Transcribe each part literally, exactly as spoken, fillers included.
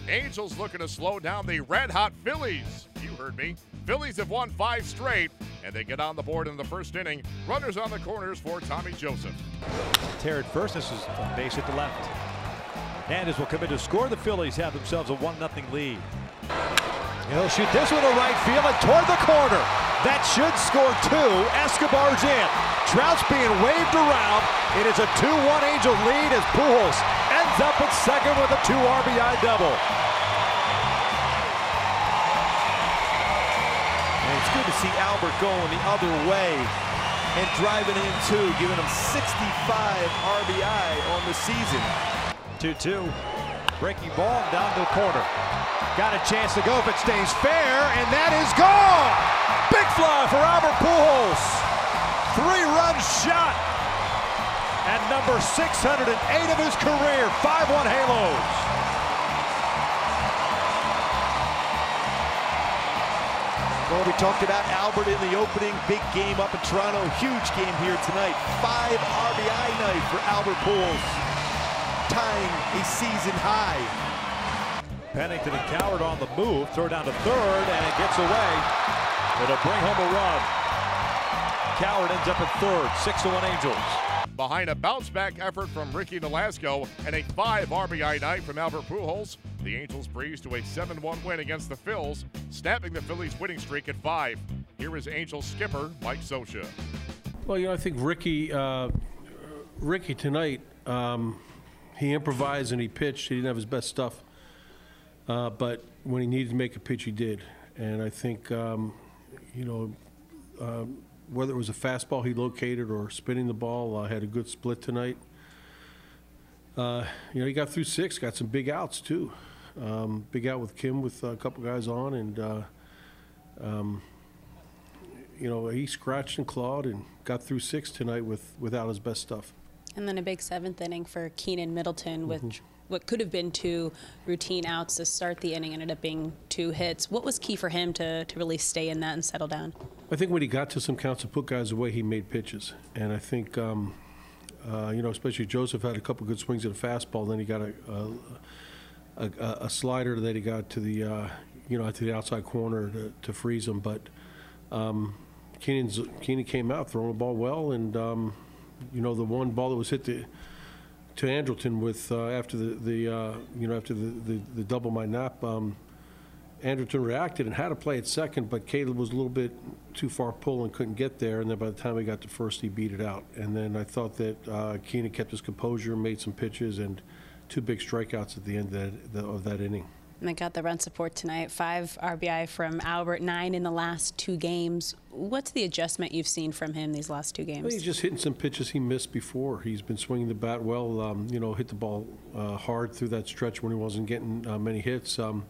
Angels looking to slow down the red-hot Phillies. You heard me. Phillies have won five straight, and they get on the board in the first inning. Runners on the corners for Tommy Joseph. Terry first. This is a base hit to left. Hernandez will come in to score. The Phillies have themselves a one nothing lead. He'll shoot this one to right field and toward the corner. That should score two. Escobar's in. Trout's being waved around. It is a two one Angel lead as Pujols ends up at second with a two R B I double. And it's good to see Albert going the other way and driving in two, giving him sixty-five R B I on the season. two two. Breaking ball down to the corner. Got a chance to go if it stays fair, and that is gone! Big fly for Albert Pujols. Three-run shot at number six hundred eight of his career. five one Halos. Well, we talked about Albert in the opening. Big game up in Toronto. Huge game here tonight. Five R B I night for Albert Pujols, tying a season high. Pennington and Coward on the move. Throw down to third, and it gets away. It'll bring home a run. Coward ends up at third. six to one Angels. Behind a bounce-back effort from Ricky Nolasco and a five R B I night from Albert Pujols, the Angels breeze to a seven one win against the Phils, snapping the Phillies' winning streak at five. Here is Angels skipper Mike Scioscia. Well, you know, I think Ricky, uh, Ricky tonight, um, he improvised and he pitched. He didn't have his best stuff, uh, but when he needed to make a pitch, he did. And I think, um, you know, uh, whether it was a fastball he located or spinning the ball, uh, had a good split tonight. Uh, you know, he got through six, got some big outs too. Um, big out with Kim with a couple guys on, and uh, um, you know, he scratched and clawed and got through six tonight with without his best stuff. And then a big seventh inning for Keenan Middleton with Mm-hmm. what could have been two routine outs to start the inning, ended up being two hits. What was key for him to, to really stay in that and settle down? I think when he got to some counts and put guys away, he made pitches. And I think, um, uh, you know, especially Joseph had a couple good swings at a fastball. Then he got a, a, a, a slider that he got to the, uh, you know, to the outside corner to, to freeze him. But um, Keenan's, Keenan came out throwing the ball well. And, um, you know, the one ball that was hit to, to Andrelton with uh, after the, the uh, you know, after the, the, the double my nap, um, Andrelton reacted and had to play at second, but Caleb was a little bit too far pull and couldn't get there. And then by the time he got to first, he beat it out. And then I thought that uh, Keenan kept his composure, made some pitches, and two big strikeouts at the end of that, of that inning. And they got the run support tonight. Five R B I from Albert, nine in the last two games. What's the adjustment you've seen from him these last two games? Well, he's just hitting some pitches he missed before. He's been swinging the bat well. Um, you know, hit the ball uh, hard through that stretch when he wasn't getting uh, many hits. Um,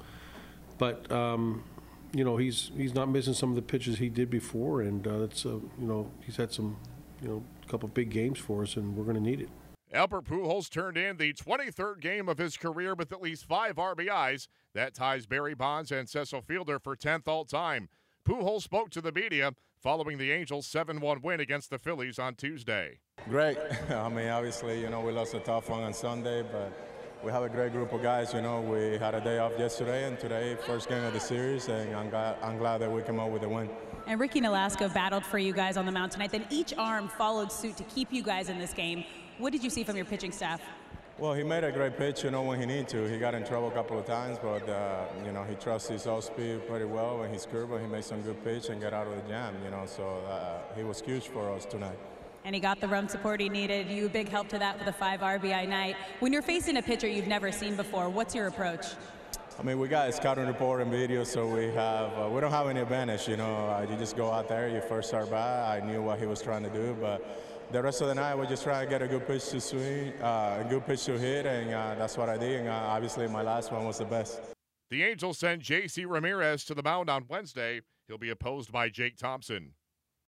but um, you know, he's he's not missing some of the pitches he did before, and uh, it's uh, you know, he's had some you know a couple big games for us, and we're going to need it. Albert Pujols turned in the twenty-third game of his career with at least five R B Is. That ties Barry Bonds and Cecil Fielder for tenth all-time. Pujols spoke to the media following the Angels' seven one win against the Phillies on Tuesday. Great. I mean, obviously, you know, we lost a tough one on Sunday, but we have a great group of guys. You know, we had a day off yesterday, and today, first game of the series, and I'm glad, I'm glad that we came out with a win. And Ricky Nolasco battled for you guys on the mound tonight. Then each arm followed suit to keep you guys in this game. What did you see from your pitching staff? Well, he made a great pitch, you know, when he needed to. He got in trouble a couple of times, but, uh, you know, he trusts his off-speed pretty well and his curve, but he made some good pitch and got out of the jam, you know, so uh, he was huge for us tonight. And he got the run support he needed. You a big help to that for the five R B I night. When you're facing a pitcher you've never seen before, what's your approach? I mean, we got a scouting report and video, so we have uh, we don't have any advantage, you know. Uh, you just go out there, you first start by. I knew what he was trying to do, but the rest of the night, we just try to get a good pitch to swing, uh, a good pitch to hit, and uh, that's what I did. And uh, obviously, my last one was the best. The Angels send J C Ramirez to the mound on Wednesday. He'll be opposed by Jake Thompson.